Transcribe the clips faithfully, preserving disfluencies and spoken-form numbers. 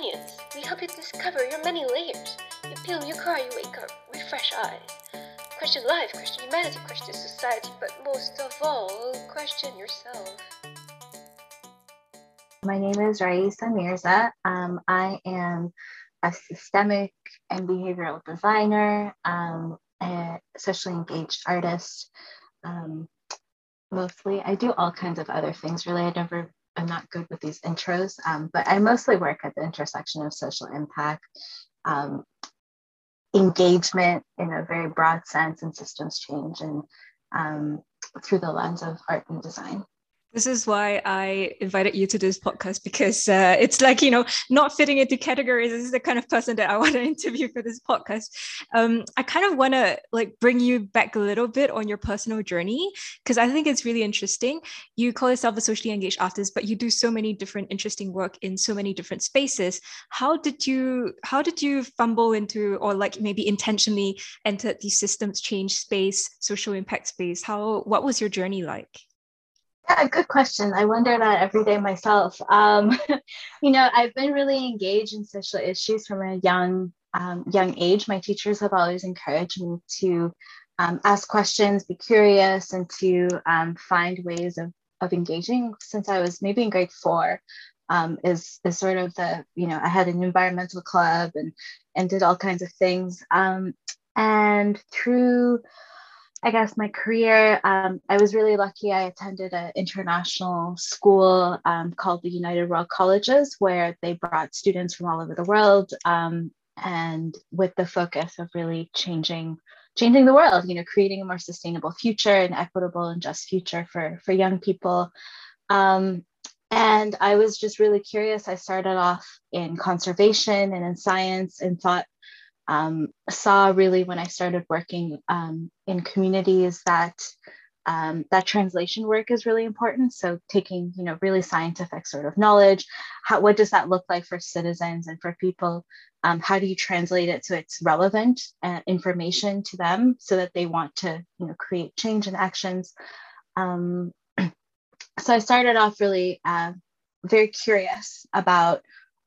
Onions. We help you discover your many layers. You peel, you cry, you wake up with fresh eyes. Question life, question humanity, question society, but most of all, question yourself. My name is Raisa Mirza. Um, I am a systemic and behavioral designer, um, a socially engaged artist. Um, mostly, I do all kinds of other things. Really, I never, I'm not good with these intros, um, but I mostly work at the intersection of social impact, um, engagement in a very broad sense, and systems change, and um, through the lens of art and design. This is why I invited you to this podcast, because uh, it's like, you know, not fitting into categories. This is the kind of person that I want to interview for this podcast. Um, I kind of want to like bring you back a little bit on your personal journey, because I think it's really interesting. You call yourself a socially engaged artist, but you do so many different interesting work in so many different spaces. How did you, how did you fumble into, or like maybe intentionally entered the systems change space, social impact space? How, what was your journey like? Yeah, good question. I wonder that every day myself. Um, you know, I've been really engaged in social issues from a young, um, young age. My teachers have always encouraged me to um, ask questions, be curious, and to um, find ways of of engaging. Since I was maybe in grade four, um, is is sort of the, you know, I had an environmental club and and did all kinds of things. Um, and through I guess my career, um, I was really lucky. I attended an international school um, called the United World Colleges, where they brought students from all over the world, um, and with the focus of really changing, changing the world. You know, creating a more sustainable future, an equitable and just future for for young people. Um, and I was just really curious. I started off in conservation and in science, and thought. Um, saw really when I started working um, in communities that um, that translation work is really important. So taking, you know, really scientific sort of knowledge, how, what does that look like for citizens and for people? Um, how do you translate it so it's relevant uh, information to them so that they want to, you know, create change and actions? Um, so I started off really uh, very curious about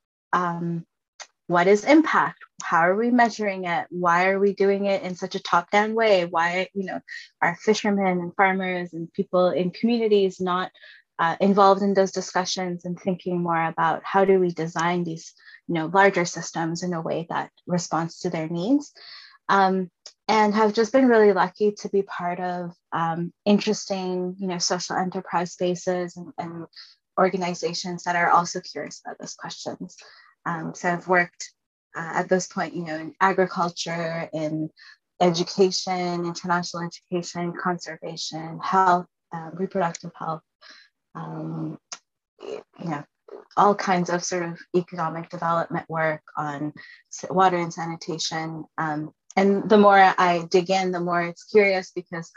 um, what is impact? How are we measuring it? Why are we doing it in such a top-down way? Why, you know, are fishermen and farmers and people in communities not uh, involved in those discussions and thinking more about how do we design these, you know, larger systems in a way that responds to their needs? Um, and have just been really lucky to be part of um, interesting, you know, social enterprise spaces and, and organizations that are also curious about those questions. Um, so I've worked uh, at this point, you know, in agriculture, in education, international education, conservation, health, uh, reproductive health, um, you know, all kinds of sort of economic development work on water and sanitation. Um, and the more I dig in, the more it's curious, because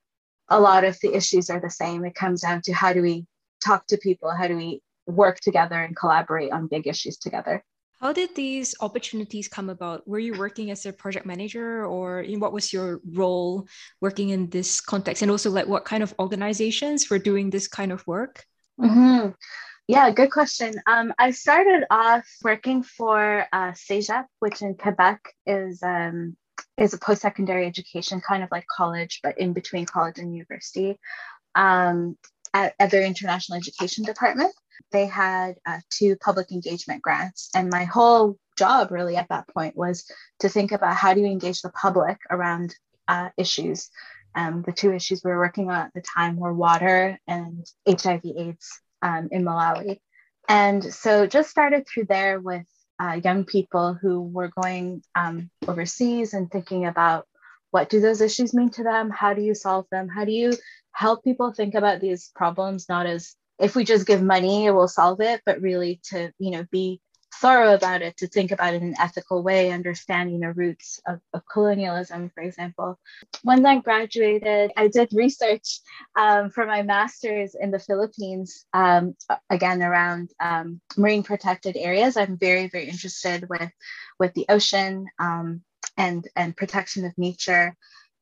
a lot of the issues are the same. It comes down to how do we talk to people? How do we work together and collaborate on big issues together? How did these opportunities come about? Were you working as a project manager, or in what was your role working in this context? And also, like, what kind of organizations were doing this kind of work? Mm-hmm. Yeah, good question. Um, I started off working for uh, CEGEP, which in Quebec is um, is a post-secondary education, kind of like college, but in between college and university, um, at, at their international education department. They had uh, two public engagement grants. And my whole job really at that point was to think about how do you engage the public around uh, issues. Um, the two issues we were working on at the time were water and H I V AIDS um, in Malawi. And so just started through there with uh, young people who were going um, overseas and thinking about what do those issues mean to them? How do you solve them? How do you help people think about these problems, not as if we just give money, it will solve it, but really to, you know, be thorough about it, to think about it in an ethical way, understanding the roots of, of colonialism, for example. When I graduated, I did research um, for my master's in the Philippines, um, again, around um, marine protected areas. I'm very, very interested with, with the ocean um, and, and protection of nature.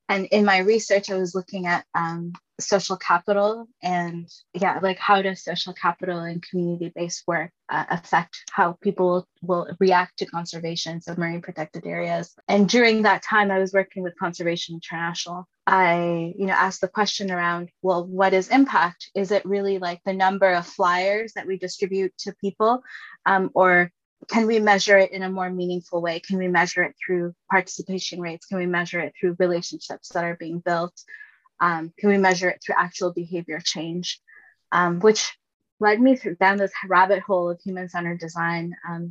and in my research, I was looking at um, social capital and yeah, like how does social capital and community-based work uh, affect how people will react to conservation of marine protected areas. And during that time, I was working with Conservation International. I, you know, asked the question around, well, what is impact? Is it really like the number of flyers that we distribute to people, um, or can we measure it in a more meaningful way? Can we measure it through participation rates? Can we measure it through relationships that are being built? Um, can we measure it through actual behavior change? Um, which led me through, down this rabbit hole of human-centered design. Um,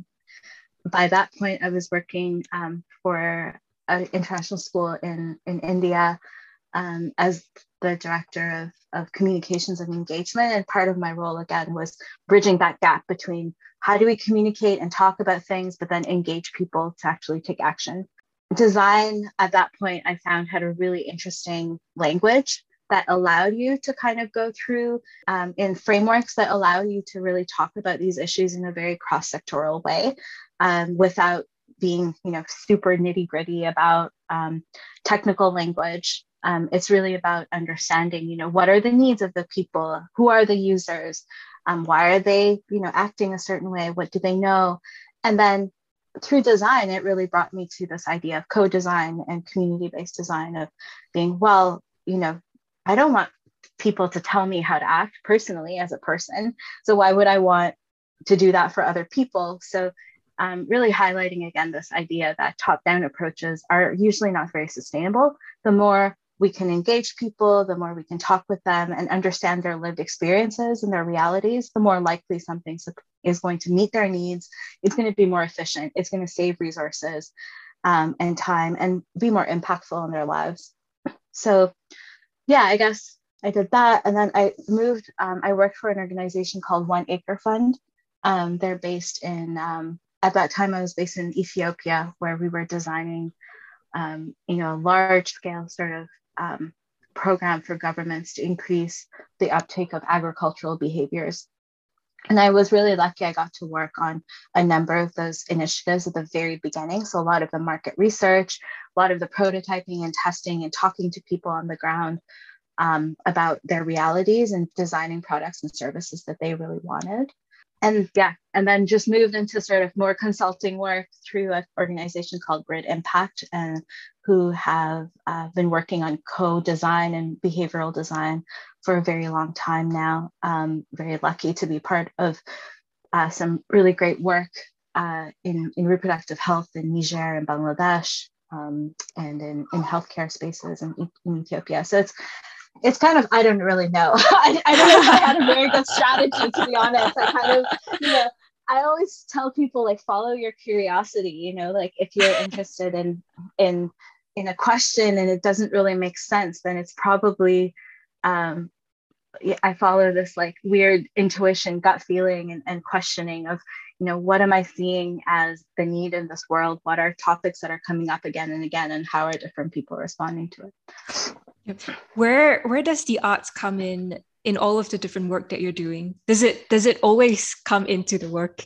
by that point, I was working um, for an international school in, in India um, as the director of, of communications and engagement. And part of my role, again, was bridging that gap between how do we communicate and talk about things, but then engage people to actually take action. Design at that point, I found, had a really interesting language that allowed you to kind of go through um, in frameworks that allow you to really talk about these issues in a very cross-sectoral way um, without being, you know, super nitty-gritty about um, technical language. Um, it's really about understanding, you know, what are the needs of the people? Who are the users? Um, why are they, you know, acting a certain way? What do they know? And then through design, it really brought me to this idea of co-design and community-based design of being, well, you know, I don't want people to tell me how to act personally as a person. So why would I want to do that for other people? So um, really highlighting again this idea that top-down approaches are usually not very sustainable. The more we can engage people, the more we can talk with them and understand their lived experiences and their realities, the more likely something is going to meet their needs. It's going to be more efficient. It's going to save resources um, and time and be more impactful in their lives. So yeah, I guess I did that. And then I moved, um, I worked for an organization called One Acre Fund. Um, they're based in, um, at that time I was based in Ethiopia, where we were designing, um, you know, large scale sort of um, program for governments to increase the uptake of agricultural behaviors. And I was really lucky. I got to work on a number of those initiatives at the very beginning. So a lot of the market research, a lot of the prototyping and testing and talking to people on the ground um, about their realities and designing products and services that they really wanted. And yeah, and then just moved into sort of more consulting work through an organization called Grid Impact, and who have uh, been working on co-design and behavioral design for a very long time now. Um, very lucky to be part of uh, some really great work uh, in, in reproductive health in Niger and Bangladesh, um, and in, in healthcare spaces in, in Ethiopia. So it's It's kind of, I don't really know. I, I don't know if I had a very good strategy, to be honest. I kind of, you know, I always tell people, like, follow your curiosity, you know, like if you're interested in, in, in a question and it doesn't really make sense, then it's probably, um, I follow this like weird intuition, gut feeling and, and questioning of, you know, what am I seeing as the need in this world? What are topics that are coming up again and again, and how are different people responding to it? Yep. Where where does the arts come in in all of the different work that you're doing? Does it does it always come into the work?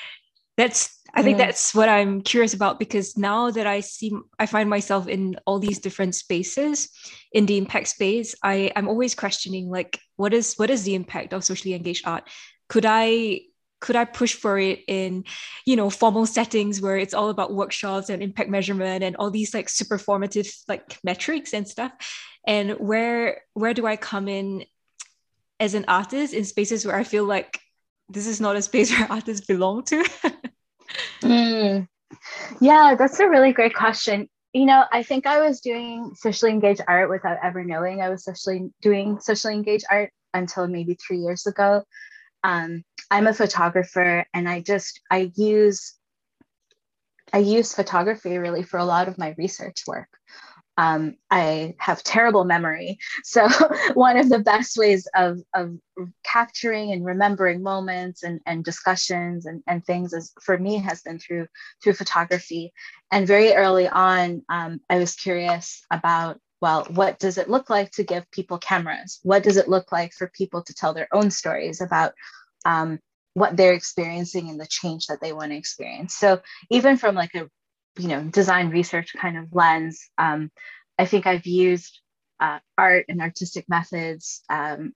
That's I think Mm. that's what I'm curious about, because now that I see I find myself in all these different spaces in the impact space, I I'm always questioning, like, what is what is the impact of socially engaged art? Could I could I push for it in, you know, formal settings where it's all about workshops and impact measurement and all these like super formative like metrics and stuff? And where where do I come in as an artist in spaces where I feel like this is not a space where artists belong to? Mm. Yeah, that's a really great question. You know, I think I was doing socially engaged art without ever knowing I was socially doing socially engaged art until maybe three years ago. Um, I'm a photographer, and I just I use I use photography really for a lot of my research work. Um, I have terrible memory, so one of the best ways of, of capturing and remembering moments and, and discussions and, and things is, for me, has been through through photography. And very early on, um, I was curious about, well, what does it look like to give people cameras? What does it look like for people to tell their own stories about um, what they're experiencing and the change that they want to experience? So even from like a, you know, design research kind of lens, um, I think I've used uh, art and artistic methods um,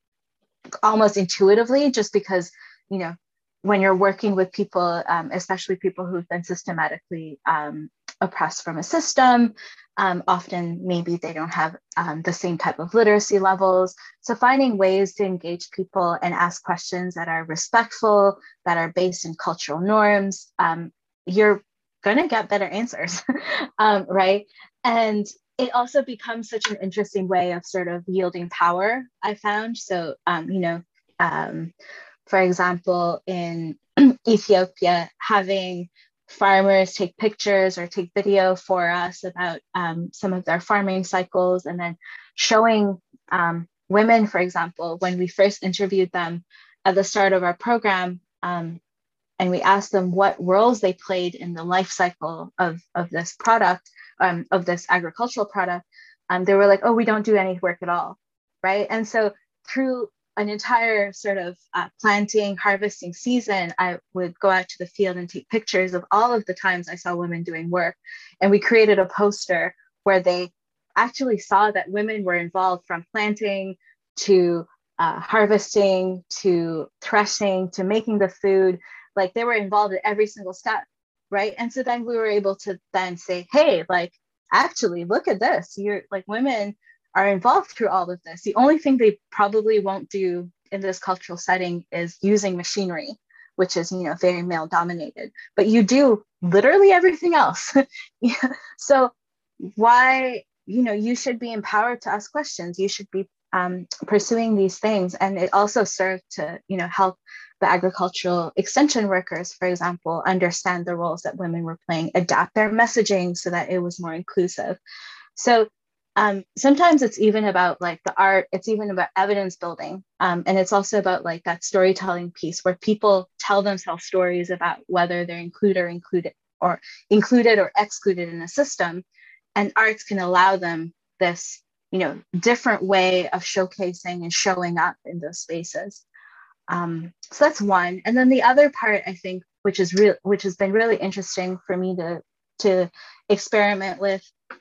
almost intuitively, just because, you know, when you're working with people, um, especially people who've been systematically um, oppressed from a system, um, often maybe they don't have um, the same type of literacy levels. So finding ways to engage people and ask questions that are respectful, that are based in cultural norms, um, you're going to get better answers, um, right? And it also becomes such an interesting way of sort of yielding power, I found. So, um, you know, um, for example, in Ethiopia, having farmers take pictures or take video for us about um, some of their farming cycles, and then showing um, women, for example, when we first interviewed them at the start of our program, um, and we asked them what roles they played in the life cycle of, of this product, um, of this agricultural product, um, they were like, oh, we don't do any work at all, right? And so through an entire sort of uh, planting, harvesting season, I would go out to the field and take pictures of all of the times I saw women doing work. And we created a poster where they actually saw that women were involved from planting to uh, harvesting to threshing to making the food. Like they were involved in every single step, right? And so then we were able to then say, hey, like, actually, look at this. You're like, women are involved through all of this. The only thing they probably won't do in this cultural setting is using machinery, which is, you know, very male dominated, but you do literally everything else. Yeah. So why, you know, you should be empowered to ask questions. You should be um, pursuing these things. And it also served to, you know, help the agricultural extension workers, for example, understand the roles that women were playing, adapt their messaging so that it was more inclusive. So Um, sometimes it's even about like the art, it's even about evidence building. Um, and it's also about like that storytelling piece where people tell themselves stories about whether they're included or included or included or excluded in a system. And arts can allow them this, you know, different way of showcasing and showing up in those spaces. Um, so that's one. And then the other part, I think, which is real, which has been really interesting for me to, to experiment with,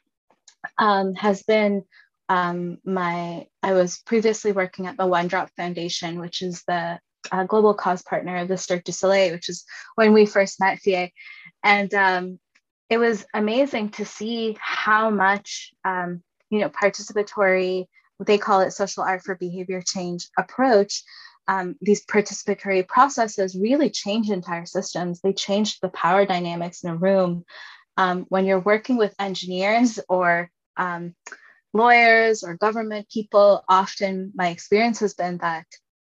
Um, has been um, my, I was previously working at the One Drop Foundation, which is the uh, global cause partner of the Cirque du Soleil, which is when we first met, Fie. And um, it was amazing to see how much, um, you know, participatory, they call it social art for behavior change approach. Um, these participatory processes really change entire systems. They change the power dynamics in a room. Um, when you're working with engineers or um, lawyers or government people, often my experience has been that,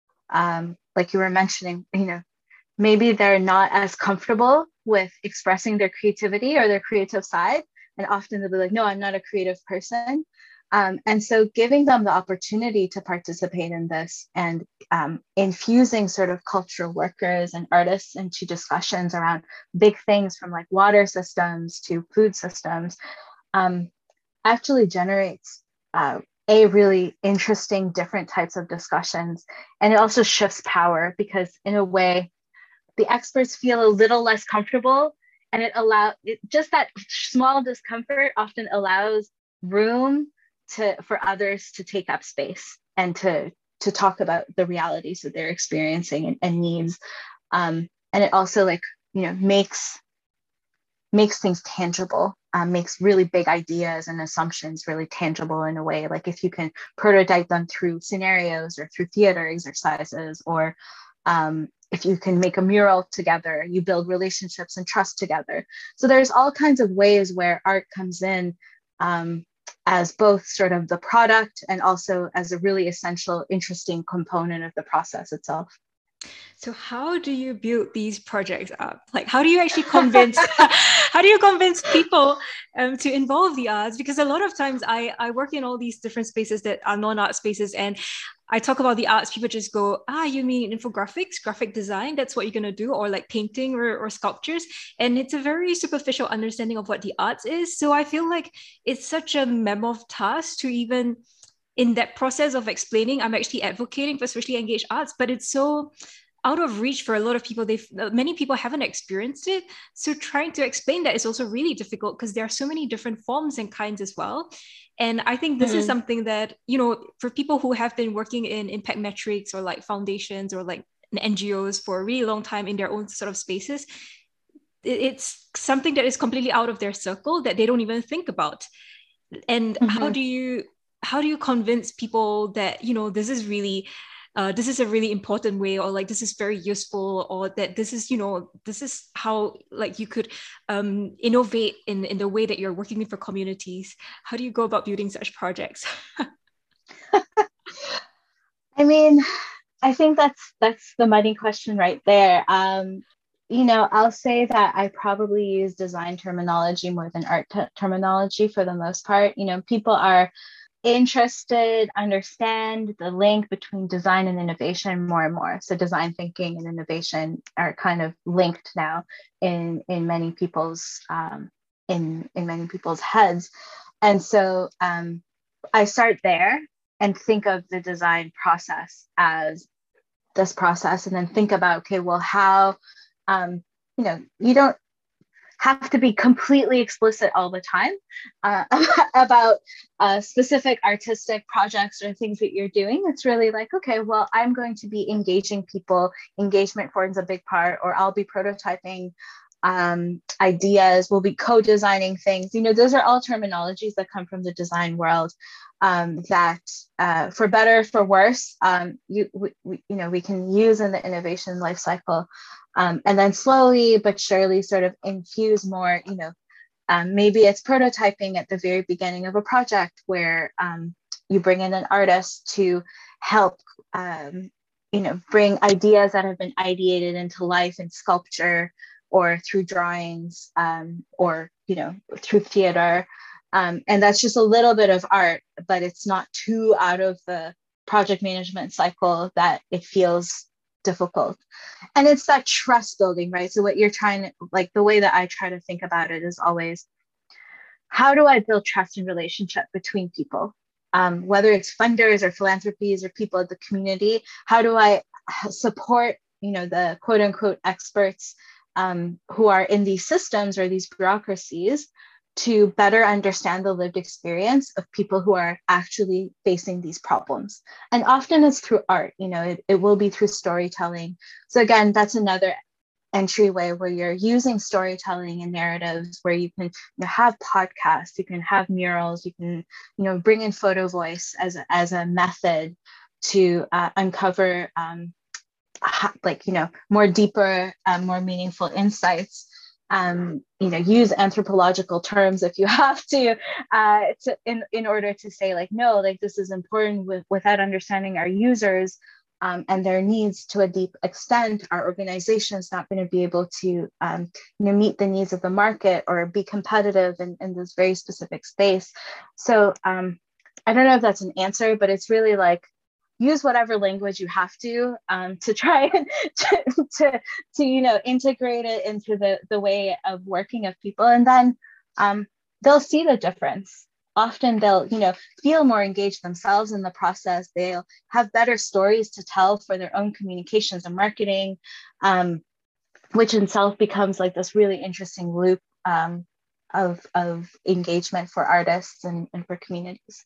um, like you were mentioning, you know, maybe they're not as comfortable with expressing their creativity or their creative side. And often they'll be like, no, I'm not a creative person. Um, and so giving them the opportunity to participate in this and um, infusing sort of cultural workers and artists into discussions around big things from like water systems to food systems um, actually generates uh, a really interesting different types of discussions. And it also shifts power because in a way, the experts feel a little less comfortable, and it allows it, just that small discomfort often allows room to for others to take up space and to to talk about the realities that they're experiencing and, and needs. Um, and it also like, you know, makes makes things tangible, um, makes really big ideas and assumptions really tangible in a way. Like if you can prototype them through scenarios or through theater exercises, or um, if you can make a mural together, you build relationships and trust together. So there's all kinds of ways where art comes in um, as both sort of the product and also as a really essential, interesting component of the process itself. So how do you build these projects up? Like, how do you actually convince, how do you convince people um, to involve the arts? Because a lot of times I, I work in all these different spaces that are non-art spaces, and I talk about the arts, people just go, ah, you mean infographics, graphic design, that's what you're going to do, or like painting or, or sculptures. And it's a very superficial understanding of what the arts is. So I feel like it's such a mammoth task to even, in that process of explaining, I'm actually advocating for socially engaged arts, but it's so, out of reach for a lot of people. They've many people haven't experienced it. So trying to explain that is also really difficult because there are so many different forms and kinds as well. And I think this mm-hmm. is something that, you know, for people who have been working in impact metrics or like foundations or like N G Os for a really long time in their own sort of spaces, it's something that is completely out of their circle that they don't even think about. And mm-hmm. how do you how do you convince people that, you know, this is really uh, this is a really important way, or like this is very useful, or that this is, you know, this is how like you could um, innovate in in the way that you're working with your communities? How do you go about building such projects? I mean, I think that's that's the money question right there. Um, you know, I'll say that I probably use design terminology more than art t- terminology for the most part. You know, people are interested, understand the link between design and innovation more and more. So design thinking and innovation are kind of linked now in in many people's um, in in many people's heads. And so um, I start there and think of the design process as this process, and then think about, okay, well, how, um, you know, you don't have to be completely explicit all the time uh, about uh, specific artistic projects or things that you're doing. It's really like, okay, well, I'm going to be engaging people. Engagement forms a big part, or I'll be prototyping um, ideas. We'll be co-designing things. You know, those are all terminologies that come from the design world. Um, that uh, for better, for worse, um, you we, we, you know, we can use in the innovation life cycle, um, and then slowly but surely sort of infuse more. You know, um, maybe it's prototyping at the very beginning of a project where um, you bring in an artist to help, um, you know, bring ideas that have been ideated into life in sculpture or through drawings, um, or you know, through theater. Um, and that's just a little bit of art, but it's not too out of the project management cycle that it feels difficult. And it's that trust building, right? So what you're trying to, like the way that I try to think about it is always, how do I build trust and relationship between people? Um, whether it's funders or philanthropies or people in the community, how do I support, you know, the quote unquote experts um, who are in these systems or these bureaucracies to better understand the lived experience of people who are actually facing these problems. And often it's through art, you know, it, it will be through storytelling. So again, that's another entryway where you're using storytelling and narratives, where you can, you know, have podcasts, you can have murals, you can, you know, bring in photo voice as a, as a method to uh, uncover um, like, you know, more deeper, uh, more meaningful insights. Um, you know, use anthropological terms if you have to, uh, to in, in order to say like, no, like this is important. With, without understanding our users um, and their needs to a deep extent, our organization is not going to be able to, um, you know, meet the needs of the market or be competitive in, in this very specific space. So um, I don't know if that's an answer, but it's really like, use whatever language you have to um, to try and to, to, to, you know, integrate it into the, the way of working of people. And then um, they'll see the difference. Often they'll, you know, feel more engaged themselves in the process. They'll have better stories to tell for their own communications and marketing, um, which in itself becomes like this really interesting loop um, of, of engagement for artists and, and for communities.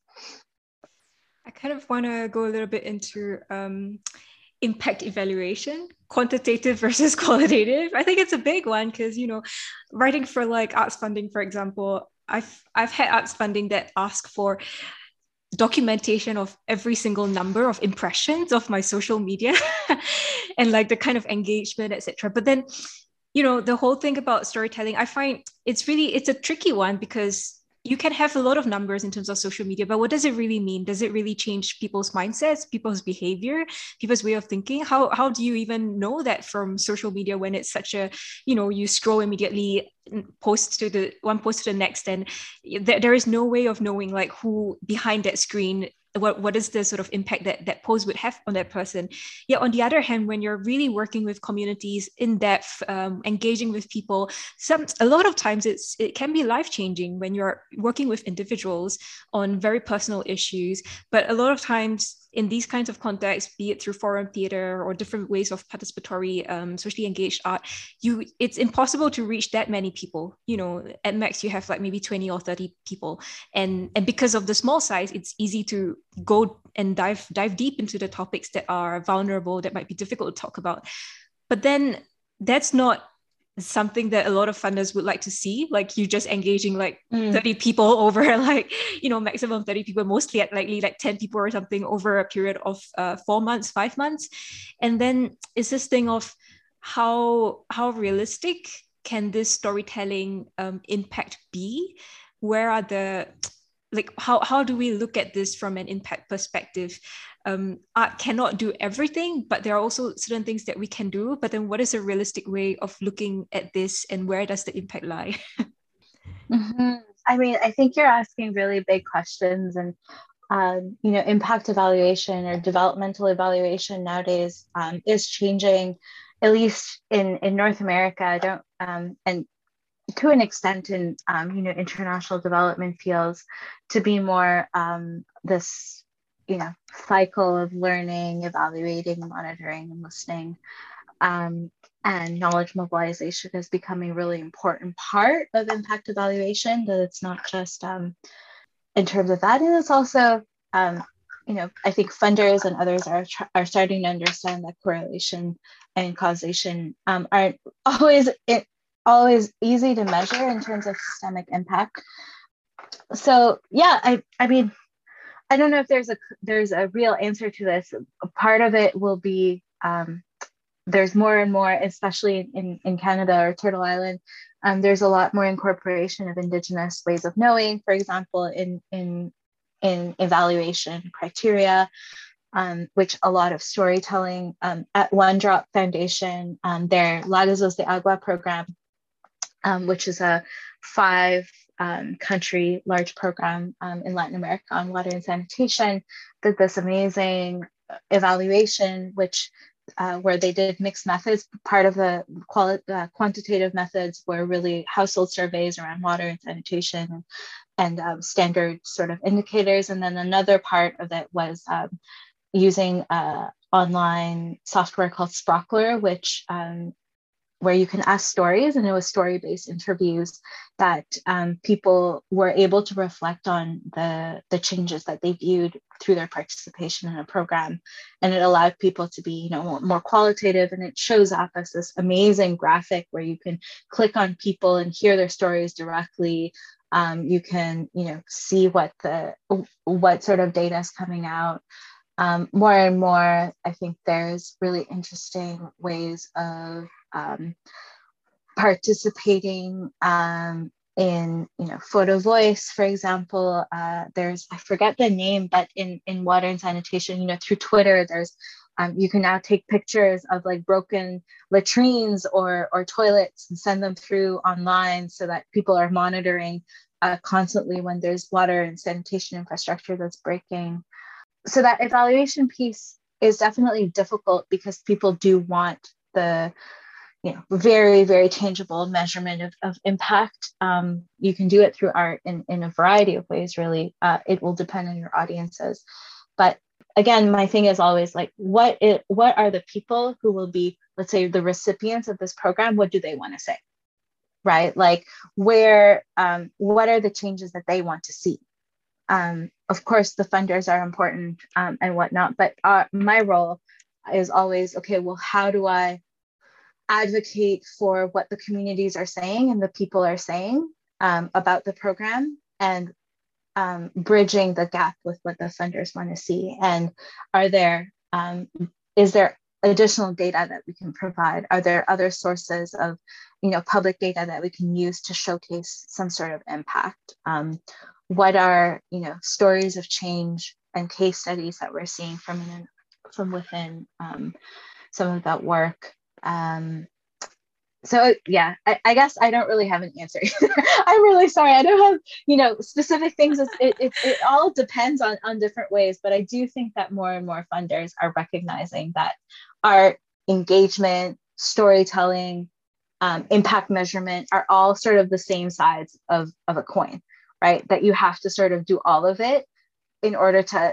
I kind of want to go a little bit into um, impact evaluation, quantitative versus qualitative. I think it's a big one because, you know, writing for like arts funding, for example, I've I've had arts funding that ask for documentation of every single number of impressions of my social media and like the kind of engagement, et cetera. But then, you know, the whole thing about storytelling, I find it's really, it's a tricky one because you can have a lot of numbers in terms of social media, but what does it really mean? Does it really change people's mindsets, people's behavior, people's way of thinking? How how do you even know that from social media when it's such a, you know, you scroll immediately, post to the one post to the next, and th- there is no way of knowing like who behind that screen, what what is the sort of impact that that post would have on that person. Yet on the other hand, when you're really working with communities in depth, um, engaging with people, some a lot of times it's it can be life-changing when you're working with individuals on very personal issues. But a lot of times in these kinds of contexts, be it through forum theater or different ways of participatory, um, socially engaged art, you it's impossible to reach that many people. You know, at max you have like maybe twenty or thirty people, and and because of the small size, it's easy to go and dive dive deep into the topics that are vulnerable, that might be difficult to talk about. But then that's not something that a lot of funders would like to see, like you just engaging like mm. thirty people over like, you know, maximum thirty people, mostly at likely like ten people or something over a period of uh, four months, five months. And then it's this thing of how, how realistic can this storytelling um, impact be? Where are the, like, how, how do we look at this from an impact perspective? Um, art cannot do everything, but there are also certain things that we can do. But then what is a realistic way of looking at this, and where does the impact lie? mm-hmm. I mean, I think you're asking really big questions, and, um, you know, impact evaluation or developmental evaluation nowadays um, is changing, at least in, in North America. I don't, um, and to an extent in, um, you know, international development fields, to be more um, this, you know, cycle of learning, evaluating, monitoring, and listening, um, and knowledge mobilization is becoming a really important part of impact evaluation. That it's not just um, in terms of that, and it's also, um, you know, I think funders and others are are starting to understand that correlation and causation um, aren't always it, always easy to measure in terms of systemic impact. So yeah, I I mean. I don't know if there's a there's a real answer to this. Part of it will be um, there's more and more, especially in, in Canada or Turtle Island, um, there's a lot more incorporation of Indigenous ways of knowing, for example, in in in evaluation criteria, um, which a lot of storytelling um, at One Drop Foundation, um, their Lagazos de Agua program, um, which is a five Um, country large program um, in Latin America on water and sanitation, did this amazing evaluation, which uh, where they did mixed methods. Part of the quali- uh, quantitative methods were really household surveys around water and sanitation and, and um, standard sort of indicators. And then another part of it was um, using uh, online software called Sprockler, which um, where you can ask stories, and it was story-based interviews that um, people were able to reflect on the, the changes that they viewed through their participation in a program. And it allowed people to be, you know, more, more qualitative, and it shows up as this amazing graphic where you can click on people and hear their stories directly. Um, you can, you know, see what the, what sort of data is coming out. Um, more and more, I think there's really interesting ways of um, participating um, in, you know, photo voice, for example. Uh, there's, I forget the name, but in, in water and sanitation, you know, through Twitter, there's, um, you can now take pictures of like broken latrines or, or toilets and send them through online so that people are monitoring uh, constantly when there's water and sanitation infrastructure that's breaking. So that evaluation piece is definitely difficult because people do want the, you know, very, very tangible measurement of, of impact. Um, you can do it through art in, in a variety of ways, really. Uh, it will depend on your audiences. But again, my thing is always like, what it, what are the people who will be, let's say, the recipients of this program? What do they want to say, right? Like where, um, what are the changes that they want to see? Um, of course, the funders are important um, and whatnot, but uh, my role is always, okay, well, how do I advocate for what the communities are saying and the people are saying um, about the program, and um, bridging the gap with what the funders want to see? And are there, um, is there additional data that we can provide? Are there other sources of, you know, public data that we can use to showcase some sort of impact? Um, what are, you know, stories of change and case studies that we're seeing from in, from within um, some of that work? Um, so yeah, I, I guess I don't really have an answer. I'm really sorry. I don't have, you know, specific things. It, it, it all depends on, on different ways, but I do think that more and more funders are recognizing that art, engagement, storytelling, um, impact measurement are all sort of the same sides of, of a coin, right? That you have to sort of do all of it in order to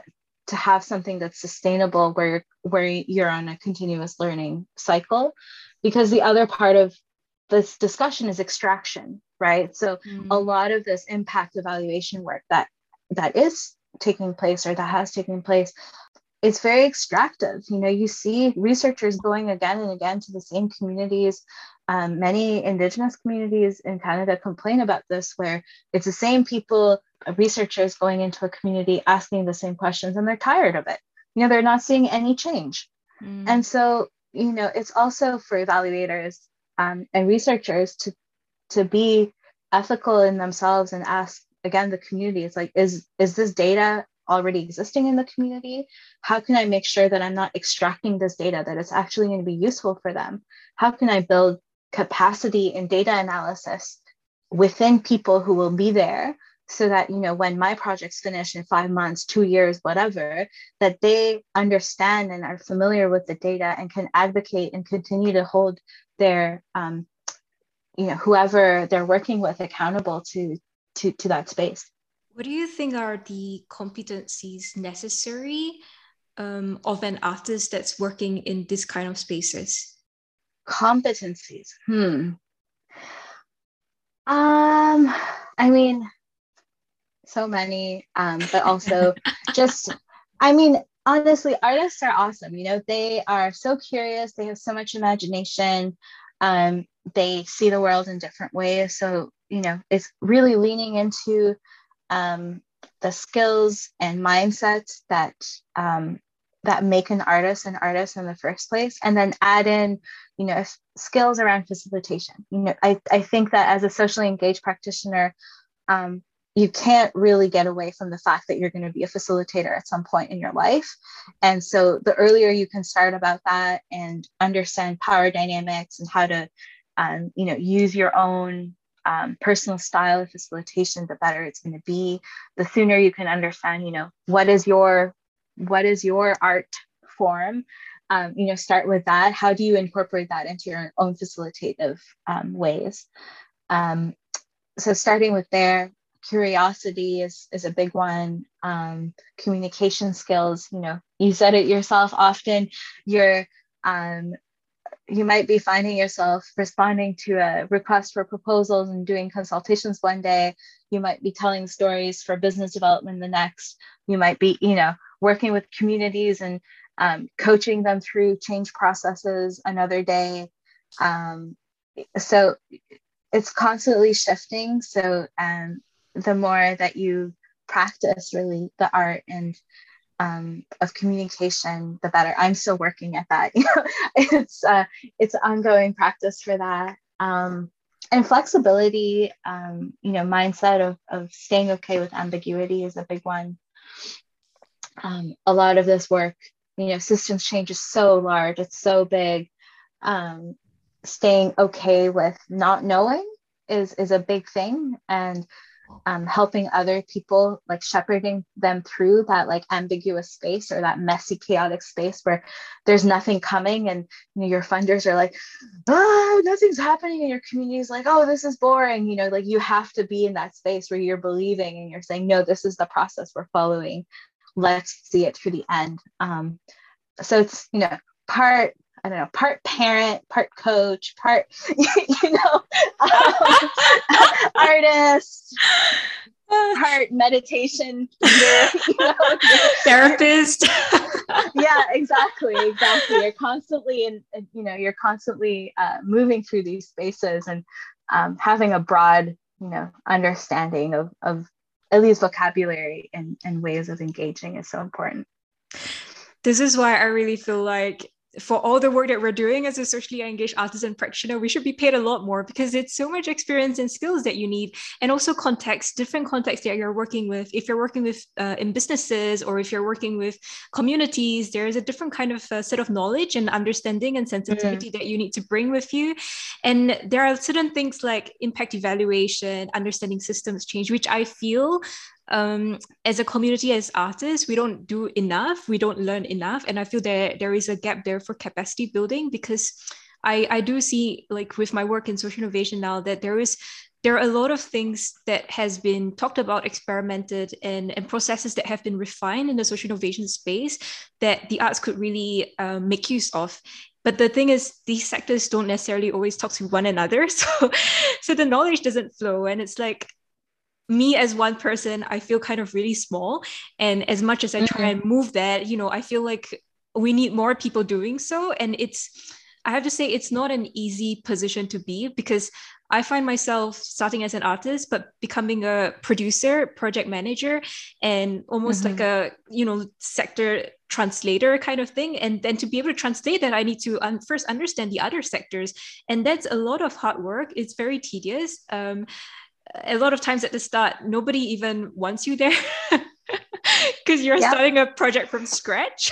to have something that's sustainable where where you're on a continuous learning cycle. Because the other part of this discussion is extraction, right? So mm. a lot of this impact evaluation work that that is taking place or that has taken place, it's very extractive. You know, you see researchers going again and again to the same communities. Um, many Indigenous communities in Canada complain about this, where it's the same people, researchers going into a community asking the same questions, and they're tired of it. You know, they're not seeing any change. Mm. And so, you know, it's also for evaluators um, and researchers to to be ethical in themselves and ask, again, the community, it's like, is is this data already existing in the community? How can I make sure that I'm not extracting this data, that it's actually going to be useful for them? How can I build capacity in data analysis within people who will be there, so that, you know, when my project's finished in five months, two years, whatever, that they understand and are familiar with the data and can advocate and continue to hold their, um, you know, whoever they're working with accountable to, to, to that space. What do you think are the competencies necessary um, of an artist that's working in this kind of spaces? Competencies. Hmm. Um, I mean, so many, um, but also just, I mean, honestly, artists are awesome. You know, they are so curious. They have so much imagination. Um, they see the world in different ways. So, you know, it's really leaning into um, the skills and mindsets that um, that make an artist an artist in the first place, and then add in, you know, skills around facilitation. You know, I, I think that as a socially engaged practitioner, um, you can't really get away from the fact that you're going to be a facilitator at some point in your life. And so the earlier you can start about that and understand power dynamics and how to, um, you know, use your own um, personal style of facilitation, the better it's going to be. The sooner you can understand, you know, what is your, what is your art form? Um, you know, start with that. How do you incorporate that into your own facilitative um, ways? Um, so starting with there, curiosity is, is a big one. Um, communication skills, you know, you said it yourself, often you're, um, you might be finding yourself responding to a request for proposals and doing consultations one day. You might be telling stories for business development the next. You might be, you know, working with communities and um, coaching them through change processes another day. Um, so it's constantly shifting. So um, the more that you practice really the art and um, of communication, the better. I'm still working at that. You know, it's uh, it's ongoing practice for that. Um, and flexibility, um, you know, mindset of of staying okay with ambiguity is a big one. Um, a lot of this work, you know, systems change is so large, it's so big. Um, staying okay with not knowing is is a big thing, and um, helping other people, like shepherding them through that like ambiguous space or that messy, chaotic space where there's nothing coming, and you know, your funders are like, oh, nothing's happening, and your community is like, oh, this is boring. You know, like you have to be in that space where you're believing and you're saying, no, this is the process we're following. Let's see it to the end. Um, so it's, you know, part, I don't know, part parent, part coach, part, you know, um, artist, part meditation leader, you know, therapist. Yeah, exactly, exactly. You're constantly in, you know, you're constantly uh, moving through these spaces, and um, having a broad, you know, understanding of of at least vocabulary and, and ways of engaging is so important. This is why I really feel like for all the work that we're doing as a socially engaged artist and practitioner, we should be paid a lot more, because it's so much experience and skills that you need, and also context, different contexts that you're working with. If you're working with uh, in businesses, or if you're working with communities, there is a different kind of uh, set of knowledge and understanding and sensitivity mm. that you need to bring with you. And there are certain things like impact evaluation, understanding systems change, which I feel um as a community, as artists, we don't do enough, we don't learn enough. And I feel there there is a gap there for capacity building, because I I do see, like with my work in social innovation now, that there is there are a lot of things that has been talked about, experimented, and, and processes that have been refined in the social innovation space that the arts could really um, make use of. But the thing is, these sectors don't necessarily always talk to one another. So, so the knowledge doesn't flow. And it's like, me as one person, I feel kind of really small. And as much as I try mm-hmm. and move that, you know, I feel like we need more people doing so. And it's, I have to say, it's not an easy position to be, because I find myself starting as an artist, but becoming a producer, project manager, and almost mm-hmm. like a, you know, sector translator kind of thing. And then to be able to translate that, I need to un- first understand the other sectors. And that's a lot of hard work. It's very tedious. Um, a lot of times at the start, nobody even wants you there because you're yep. starting a project from scratch.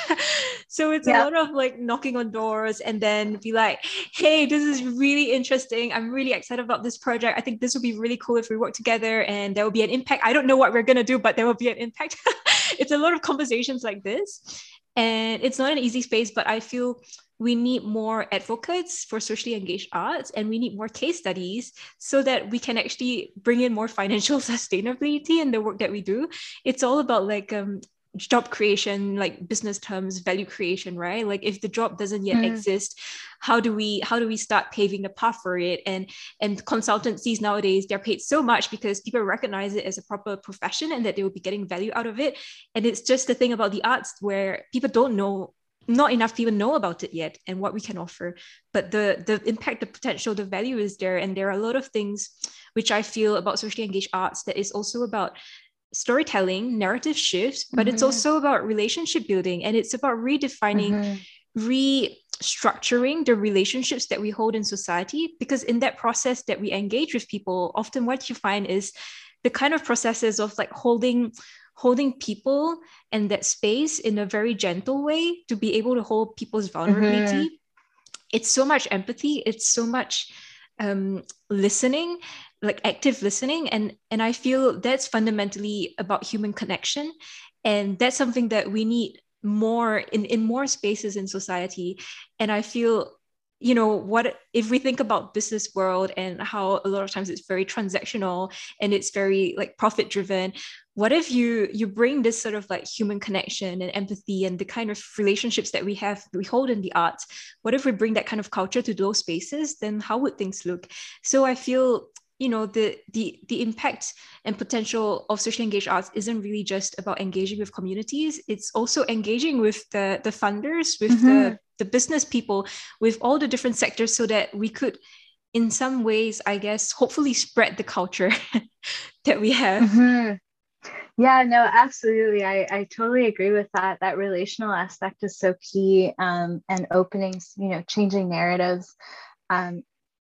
So it's yep. a lot of like knocking on doors and then be like, hey, this is really interesting. I'm really excited about this project. I think this would be really cool if we work together and there will be an impact. I don't know what we're going to do, but there will be an impact. It's a lot of conversations like this. And it's not an easy space, but I feel we need more advocates for socially engaged arts, and we need more case studies so that we can actually bring in more financial sustainability in the work that we do. It's all about like um, job creation, like business terms, value creation, right? Like if the job doesn't yet mm. exist, how do we how do we start paving the path for it? And and consultancies nowadays, they're paid so much because people recognize it as a proper profession and that they will be getting value out of it. And it's just the thing about the arts where people don't know, not enough people know about it yet and what we can offer, but the the impact, the potential, the value is there. And there are a lot of things which I feel about socially engaged arts that is also about storytelling, narrative shifts, but mm-hmm. it's also about relationship building, and it's about redefining, mm-hmm. restructuring the relationships that we hold in society. Because in that process that we engage with people, often what you find is the kind of processes of like holding holding people and that space in a very gentle way to be able to hold people's vulnerability. Mm-hmm. It's so much empathy. It's so much um, listening, like active listening. And, and I feel that's fundamentally about human connection. And that's something that we need more in, in more spaces in society. And I feel, you know, what if we think about business world and how a lot of times it's very transactional and it's very like profit driven. What if you you bring this sort of like human connection and empathy and the kind of relationships that we have, we hold in the arts? What if we bring that kind of culture to those spaces? Then how would things look? So I feel, you know, the the the impact and potential of socially engaged arts isn't really just about engaging with communities. It's also engaging with the the funders, with mm-hmm. the the business people, with all the different sectors, so that we could, in some ways, I guess, hopefully spread the culture that we have. Mm-hmm. Yeah, no, absolutely. I, I totally agree with that. That relational aspect is so key, um, and openings, you know, changing narratives. Um,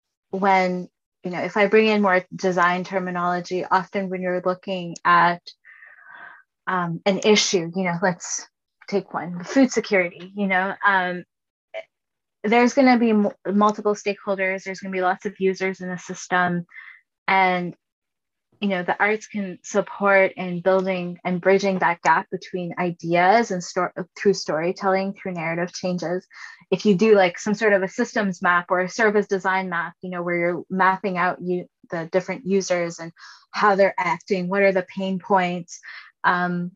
when, you know, if I bring in more design terminology, often when you're looking at um, an issue, you know, let's take one, food security, you know, um, there's going to be m- multiple stakeholders. There's going to be lots of users in the system. And you know, the arts can support in building and bridging that gap between ideas and store through storytelling, through narrative changes. If you do like some sort of a systems map or a service design map, you know, where you're mapping out you the different users and how they're acting, what are the pain points, um,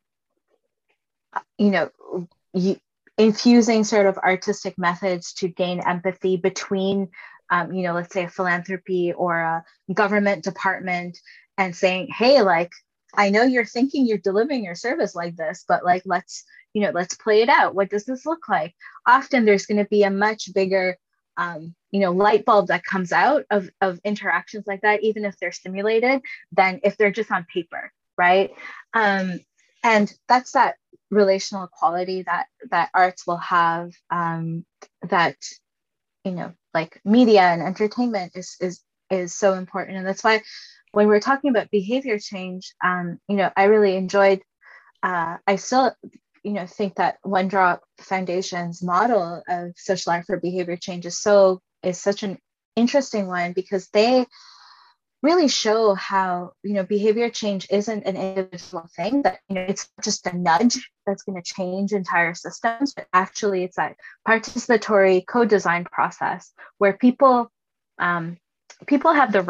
you know, you, infusing sort of artistic methods to gain empathy between, um, you know, let's say a philanthropy or a government department, and saying, hey, like, I know you're thinking you're delivering your service like this, but like, let's, you know, let's play it out. What does this look like? Often there's going to be a much bigger, um, you know, light bulb that comes out of, of interactions like that, even if they're simulated, than if they're just on paper, right? Um, and that's that relational quality that, that arts will have, um, that, you know, like media and entertainment is, is, is so important. And that's why when we're talking about behavior change, um, you know, I really enjoyed, uh, I still, you know, think that One Drop Foundation's model of social art for behavior change is so, is such an interesting one, because they really show how, you know, behavior change isn't an individual thing, that, you know, it's just a nudge that's going to change entire systems, but actually it's that participatory co-design process where people, um, people have the right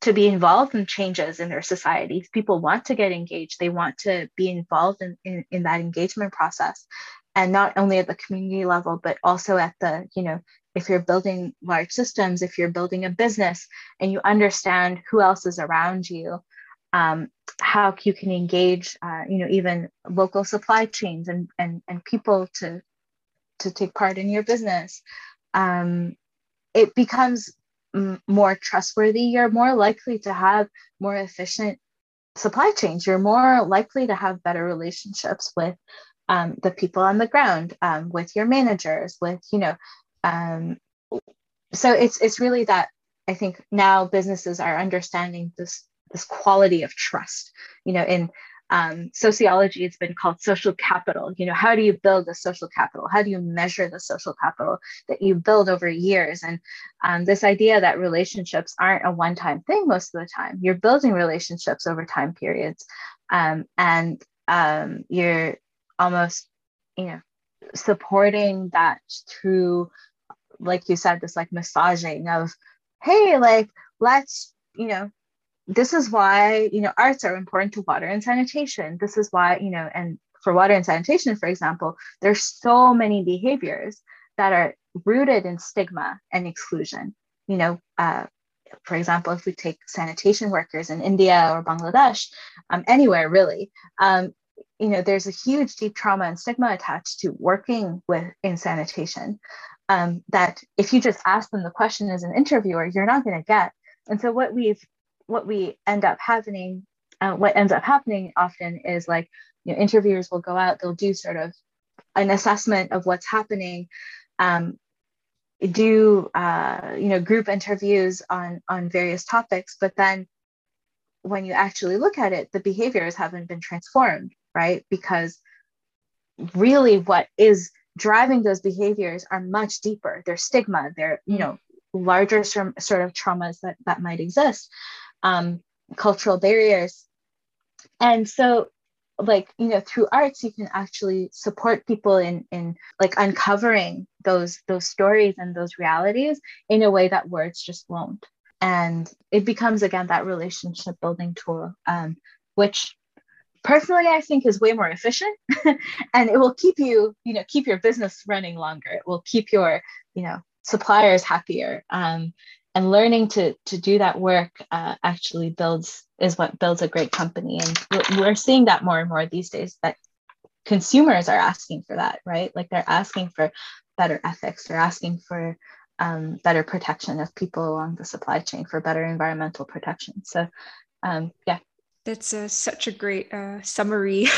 to be involved in changes in their societies. People want to get engaged. They want to be involved in, in, in that engagement process. And not only at the community level, but also at the, you know, if you're building large systems, if you're building a business and you understand who else is around you, um, how you can engage, uh, you know, even local supply chains and, and, and people to, to take part in your business, um, it becomes m- more trustworthy. You're more likely to have more efficient supply chains. You're more likely to have better relationships with um, the people on the ground, um, with your managers, with, you know, um, so it's it's really that I think now businesses are understanding this this quality of trust. You know, in um, sociology, it's been called social capital. You know, how do you build a social capital? How do you measure the social capital that you build over years? And um, this idea that relationships aren't a one-time thing most of the time. You're building relationships over time periods, um, and um, you're almost, you know, supporting that through, like you said, this like massaging of, hey, like, let's, you know, this is why, you know, arts are important to water and sanitation. This is why, you know, and for water and sanitation, for example, there's so many behaviors that are rooted in stigma and exclusion. You know, uh, for example, if we take sanitation workers in India or Bangladesh, um, anywhere really, um, you know, there's a huge deep trauma and stigma attached to working with in sanitation, um, that if you just ask them the question as an interviewer, you're not going to get. And so what we've, what we end up happening, uh, what ends up happening often is like, you know, interviewers will go out, they'll do sort of an assessment of what's happening, um, do, uh, you know, group interviews on, on various topics, but then when you actually look at it, the behaviors haven't been transformed, right? Because really what is driving those behaviors are much deeper. They're stigma, they're, you know, larger sort of traumas that, that might exist, um, cultural barriers. And so, like, you know, through arts, you can actually support people in, in like uncovering those, those stories and those realities in a way that words just won't. And it becomes, again, that relationship building tool, um, which personally I think is way more efficient and it will keep you, you know, keep your business running longer. It will keep your, you know, suppliers happier. Um, and learning to, to do that work uh, actually builds, is what builds a great company. And we're, we're seeing that more and more these days, that consumers are asking for that, right? Like they're asking for better ethics. They're asking for um, better protection of people along the supply chain, for better environmental protection. So um, yeah. That's uh, such a great uh, summary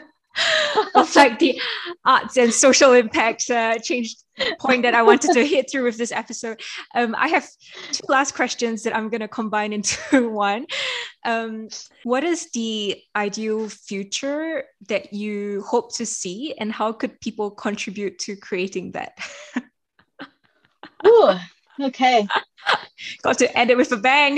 of like the arts and social impacts uh, change point that I wanted to hit through with this episode. Um, I have two last questions that I'm going to combine into one. Um, what is the ideal future that you hope to see, and how could people contribute to creating that? Ooh, okay. Got to end it with a bang.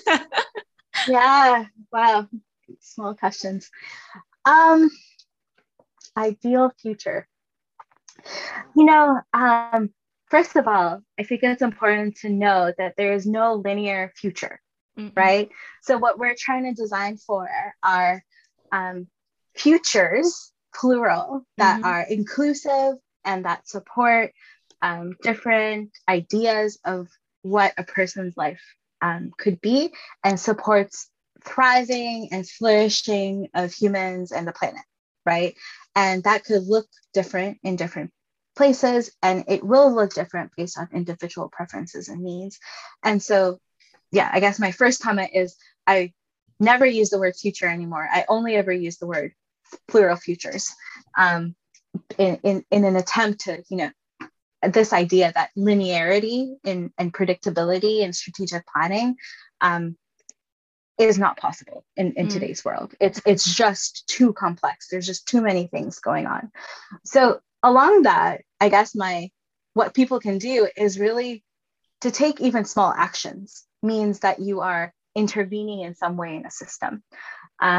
Yeah, wow. Small questions. Um, ideal future. You know, um, first of all, I think it's important to know that there is no linear future, mm-hmm. right? So what we're trying to design for are um, futures, plural, that mm-hmm. are inclusive and that support um, different ideas of what a person's life um, could be, and supports thriving and flourishing of humans and the planet, right? And that could look different in different places, and it will look different based on individual preferences and needs. And so, yeah, I guess my first comment is I never use the word future anymore. I only ever use the word plural futures um, in, in, in an attempt to, you know, this idea that linearity in, and predictability and strategic planning um, is not possible in, in mm. today's world. It's it's just too complex. There's just too many things going on. So along that, I guess my what people can do is really to take even small actions means that you are intervening in some way in a system. Um,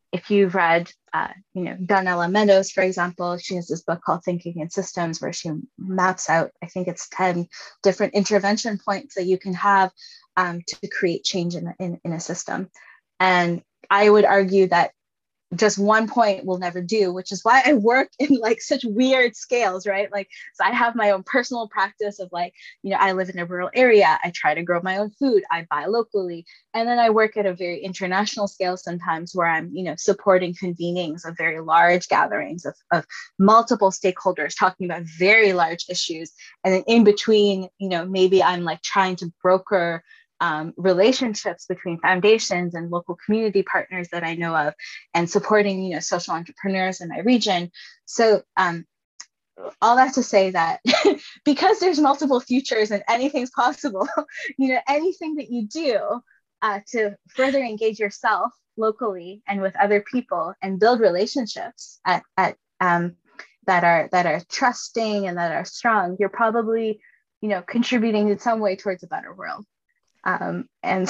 if you've read, uh, you know, Donella Meadows, for example, she has this book called Thinking in Systems, where she maps out, I think it's ten different intervention points that you can have um, to create change in, in, in a system. And I would argue that just one point will never do, which is why I work in like such weird scales, right? Like, so I have my own personal practice of like, you know, I live in a rural area. I try to grow my own food. I buy locally. And then I work at a very international scale sometimes where I'm, you know, supporting convenings of very large gatherings of, of multiple stakeholders talking about very large issues. And then in between, you know, maybe I'm like trying to broker Um, relationships between foundations and local community partners that I know of, and supporting, you know, social entrepreneurs in my region. So um, all that to say that because there's multiple futures and anything's possible, you know, anything that you do uh, to further engage yourself locally and with other people and build relationships at, at um, that are that are trusting and that are strong, you're probably, you know, contributing in some way towards a better world. Um, and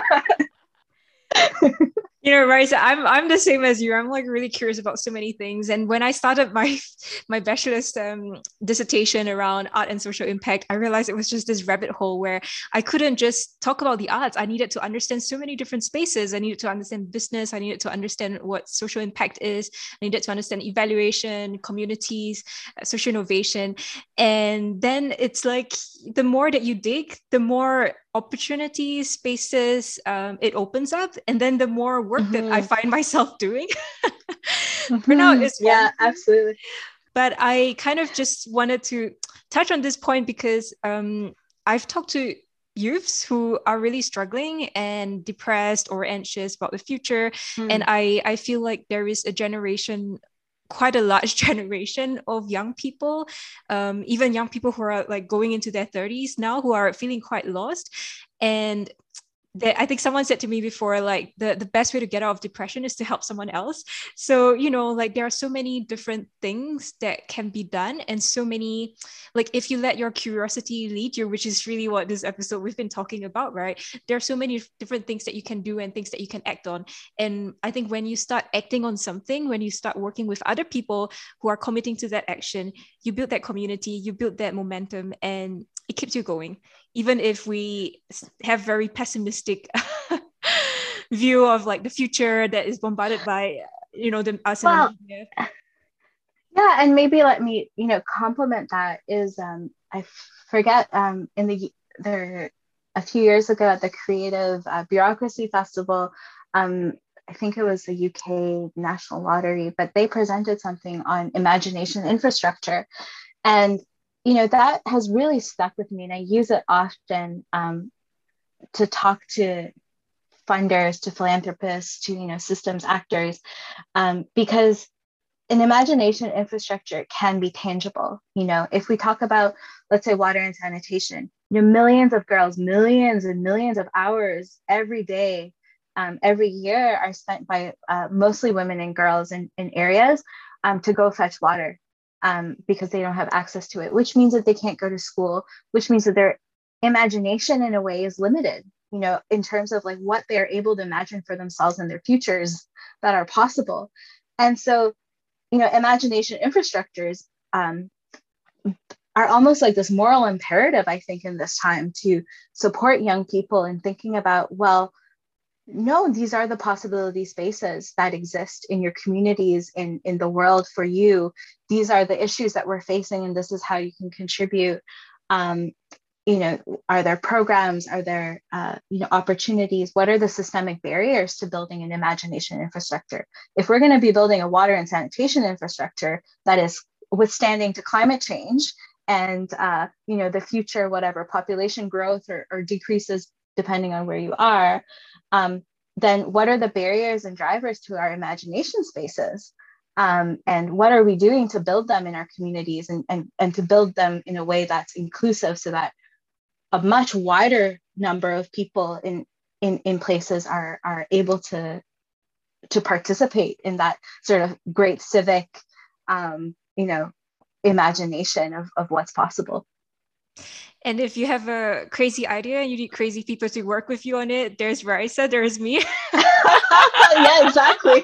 you know, Raisa, I'm I'm the same as you. I'm like really curious about so many things. And when I started my my bachelor's um, dissertation around art and social impact, I realized it was just this rabbit hole where I couldn't just talk about the arts. I needed to understand so many different spaces. I needed to understand business. I needed to understand what social impact is. I needed to understand evaluation, communities, uh, social innovation. And then it's like the more that you dig, the more opportunities, spaces um, it opens up, and then the more work mm-hmm. that I find myself doing. For now, it's yeah, absolutely. But I kind of just wanted to touch on this point because um, I've talked to youths who are really struggling and depressed or anxious about the future, mm. and I I feel like there is a generation, quite a large generation of young people, um, even young people who are like going into their thirties now, who are feeling quite lost. And they, I think someone said to me before, like the, the best way to get out of depression is to help someone else. So, you know, like there are so many different things that can be done. And so many, like if you let your curiosity lead you, which is really what this episode we've been talking about, right? There are so many different things that you can do and things that you can act on. And I think when you start acting on something, when you start working with other people who are committing to that action, you build that community, you build that momentum, and it keeps you going. Even if we have very pessimistic view of like the future that is bombarded by, you know, the us well, in the media. Yeah, and maybe let me, you know, complement that is um, I forget um, in the there a few years ago at the Creative uh, Bureaucracy Festival, um, I think it was the U K National Lottery, but they presented something on imagination infrastructure, and you know, that has really stuck with me, and I use it often um, to talk to funders, to philanthropists, to, you know, systems actors, um, because an imagination infrastructure can be tangible. You know, if we talk about, let's say, water and sanitation, you know, millions of girls, millions and millions of hours every day, um, every year are spent by uh, mostly women and girls in, in areas um, to go fetch water. Um, because they don't have access to it, which means that they can't go to school, which means that their imagination in a way is limited, you know, in terms of like what they're able to imagine for themselves and their futures that are possible. And so, you know, imagination infrastructures um, are almost like this moral imperative, I think, in this time to support young people in thinking about, well, no, these are the possibility spaces that exist in your communities, in, in the world for you. These are the issues that we're facing, and this is how you can contribute. Um, you know, are there programs? Are there, uh, you know, opportunities? What are the systemic barriers to building an imagination infrastructure? If we're going to be building a water and sanitation infrastructure that is withstanding to climate change and, uh, you know, the future, whatever, population growth or, or decreases depending on where you are, um, then what are the barriers and drivers to our imagination spaces? Um, and what are we doing to build them in our communities and, and, and to build them in a way that's inclusive so that a much wider number of people in, in, in places are, are able to, to participate in that sort of great civic, um, you know, imagination of, of what's possible. And if you have a crazy idea and you need crazy people to work with you on it, there's Raisa, there's me. Yeah, exactly.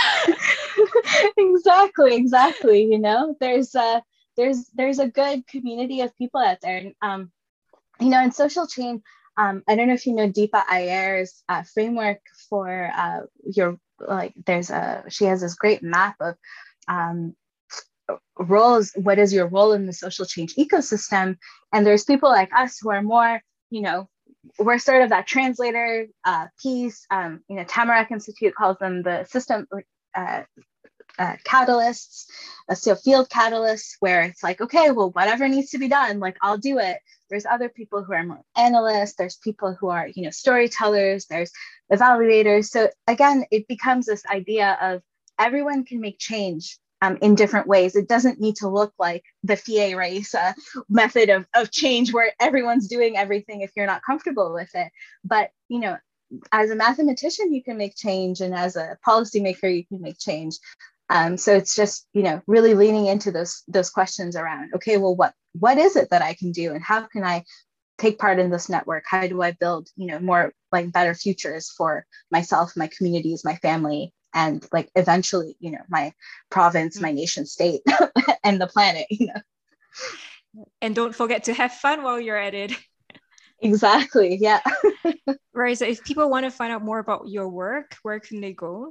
exactly, exactly. You know, there's a there's there's a good community of people out there. And, um, you know, in social chain, um, I don't know if you know Deepa Iyer's uh, framework for uh, your like. There's a she has this great map of um, roles. What is your role in the social change ecosystem? And there's people like us who are more, you know, we're sort of that translator uh, piece. Um, you know, Tamarack Institute calls them the system uh, uh, catalysts, uh, so field catalysts, where it's like, okay, well, whatever needs to be done, like I'll do it. There's other people who are more analysts. There's people who are, you know, storytellers. There's evaluators. So again, it becomes this idea of everyone can make change Um, in different ways. It doesn't need to look like the F I E race uh, method of, of change where everyone's doing everything if you're not comfortable with it. But, you know, as a mathematician, you can make change, and as a policymaker, you can make change. Um, so it's just, you know, really leaning into those those questions around, okay, well, what what is it that I can do, and how can I take part in this network? How do I build, you know, more like better futures for myself, my communities, my family, and like eventually, you know, my province, my nation state, and the planet, you know. And don't forget to have fun while you're at it. Exactly. Yeah. Right. So if people want to find out more about your work, where can they go?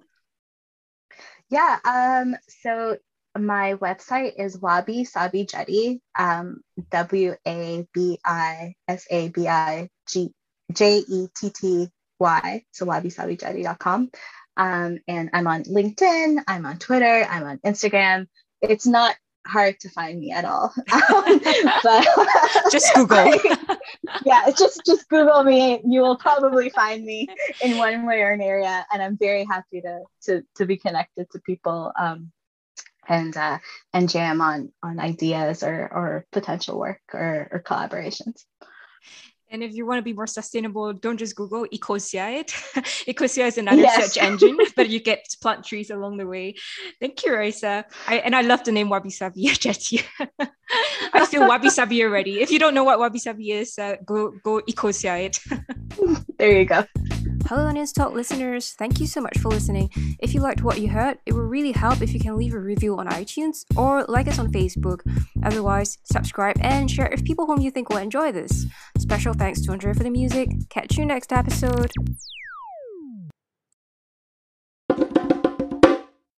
Yeah. Um, so my website is Wabi Sabi Jetty, um, W A B I S A B I G J E T T Y. So wabi sabi jetty dot com. Um, and I'm on LinkedIn, I'm on Twitter, I'm on Instagram. It's not hard to find me at all. Um, but just Google. I, yeah, just just Google me. You will probably find me in one way or another area. And I'm very happy to to to be connected to people um, and uh, and jam on on ideas or or potential work or, or collaborations. And if you want to be more sustainable, don't just Google Ecosia it. Ecosia is another yes. search engine, but you get plant trees along the way. Thank you, Raisa. I, and I love the name Wabi Sabi Jetty. I feel Wabi Sabi already. If you don't know what Wabi Sabi is, uh, go go Ecosia it. There you go. Hello Onions Talk listeners, thank you so much for listening. If you liked what you heard, it would really help if you can leave a review on iTunes or like us on Facebook. Otherwise, subscribe and share it with people whom you think will enjoy this. Special thanks to Andre for the music. Catch you next episode.